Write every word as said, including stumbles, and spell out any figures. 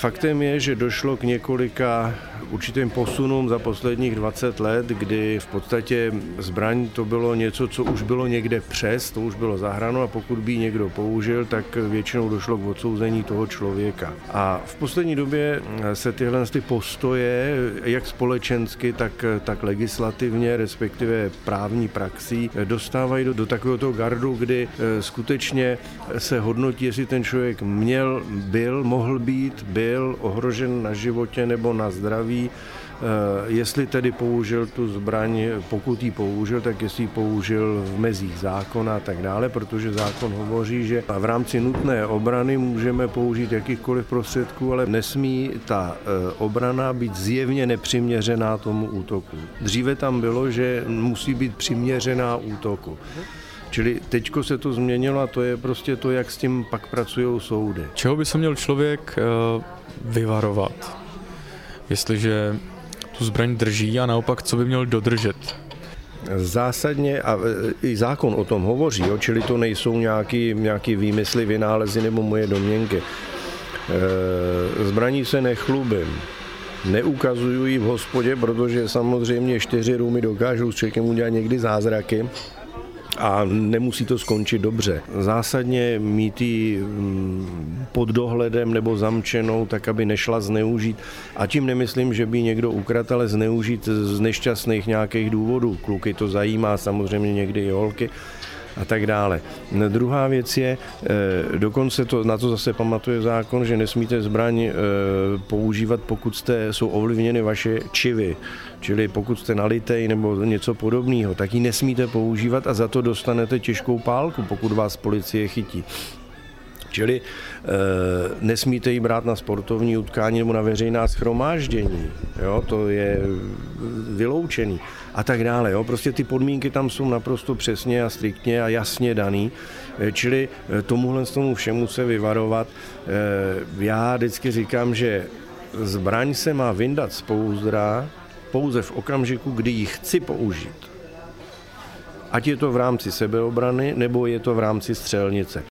Faktem je, že došlo k několika určitým posunům za posledních dvacet let, kdy v podstatě zbraň to bylo něco, co už bylo někde přes, to už bylo za hranou a pokud by ji někdo použil, tak většinou došlo k odsouzení toho člověka. A v poslední době se tyhle ty postoje, jak společensky, tak, tak legislativně, respektive právní praxí, dostávají do, do takového toho gardu, kdy skutečně se hodnotí, jestli ten člověk měl, byl, mohl být, byl ohrožen na životě nebo na zdraví, jestli tedy použil tu zbraň, pokud ji použil, tak jestli ji použil v mezích zákona a tak dále, protože zákon hovoří, že v rámci nutné obrany můžeme použít jakýchkoliv prostředků, ale nesmí ta obrana být zjevně nepřiměřená tomu útoku. Dříve tam bylo, že musí být přiměřená útoku. Čili teďko se to změnilo a to je prostě to, jak s tím pak pracují soudy. Čeho by se měl člověk vyvarovat, jestliže tu zbraň drží a naopak, co by měl dodržet? Zásadně, a i zákon o tom hovoří, jo, čili to nejsou nějaký, nějaký výmysly, vynálezy nebo moje domněnky. Zbraní se nechlubím. Neukazuju ji v hospodě, protože samozřejmě čtyři rumy dokážou s člověkem udělat někdy zázraky. A nemusí to skončit dobře. Zásadně mít ji pod dohledem nebo zamčenou, tak aby nešla zneužít. A tím nemyslím, že by někdo ukradl, ale zneužít z nešťastných nějakých důvodů. Kluky to zajímá, samozřejmě někdy i holky a tak dále. Druhá věc je, dokonce to, na to zase pamatuje zákon, že nesmíte zbraň používat, pokud jste, jsou ovlivněny vaše čivy. Čili pokud jste nalitej nebo něco podobného, tak ji nesmíte používat a za to dostanete těžkou pálku, pokud vás policie chytí. Čili e, nesmíte ji brát na sportovní utkání nebo na veřejná shromáždění, jo, to je vyloučený a tak dále. Jo. Prostě ty podmínky tam jsou naprosto přesně a striktně a jasně daný, e, čili tomuhle z tomu všemu se vyvarovat. E, já vždycky říkám, že zbraň se má vyndat z pouzdra pouze v okamžiku, kdy ji chci použít. Ať je to v rámci sebeobrany, nebo je to v rámci střelnice.